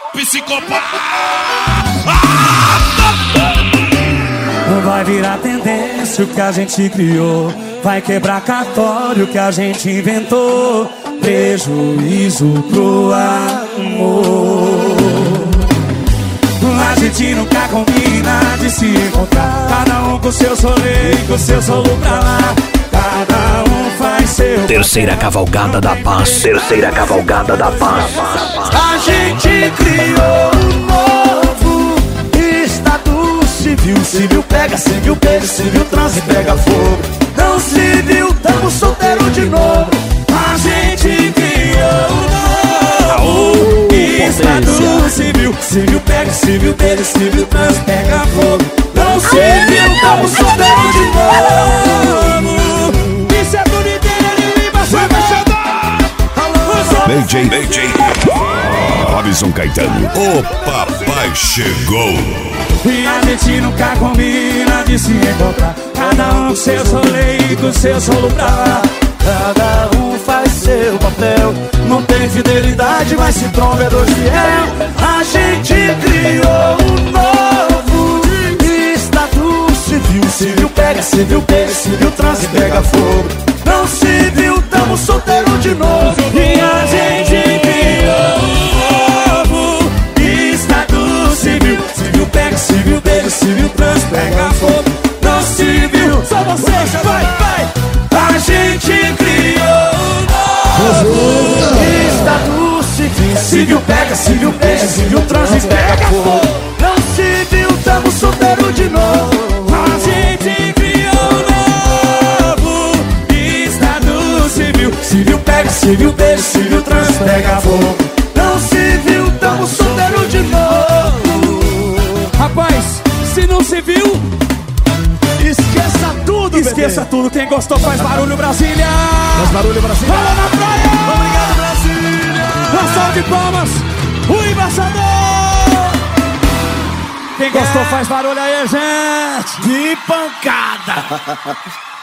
psicopata. Vai virar tendência o que a gente criou, vai quebrar cartório que a gente inventou. Prejuízo pro amor. A gente nunca combina de se encontrar, cada um com seu solê, com seu solo pra lá. Cada um faz seu Terceira papel. cavalgada da paz. Terceira cavalgada da paz. A gente criou um novo estado civil. Civil pega, civil pega, civil transa e pega fogo. Não civil, tamo solteiro de novo. A gente criou um novo estado civil. Civil pega, civil pega, civil transa e pega fogo. Não civil, tamo solteiro de novo. Isso é boniteira de Lima, você vai chamar. DJ Robson Caetano, o papai chegou. E a gente nunca combina de se encontrar, cada um com seu solê e com seu solo pra lá. Cada um faz seu papel, não tem fidelidade, mas se tromba é dois fiel. A gente criou um novo estado civil. Civil pega, civil transa e pega fogo. Não civil, tamo solteiro de novo. E a gente criou um novo estado civil. Civil pega, civil transa e pega fogo. Não civil, só você, vai. A gente criou um novo estado civil. Civil pega, civil transa e pega fogo. Não civil, tamo solteiro de novo. A gente criou um novo estado civil. Civil pega, civil transa e pega fogo. Não civil, tamo solteiro de novo. Rapaz, se não se viu, esqueça tudo, esqueça bebê. Tudo, quem gostou faz barulho, Brasília. Faz barulho, Brasília. Fala na praia. Obrigado, Brasília. Uma salva de palmas, o embaixador. Quem gostou faz barulho aí, gente. Que pancada.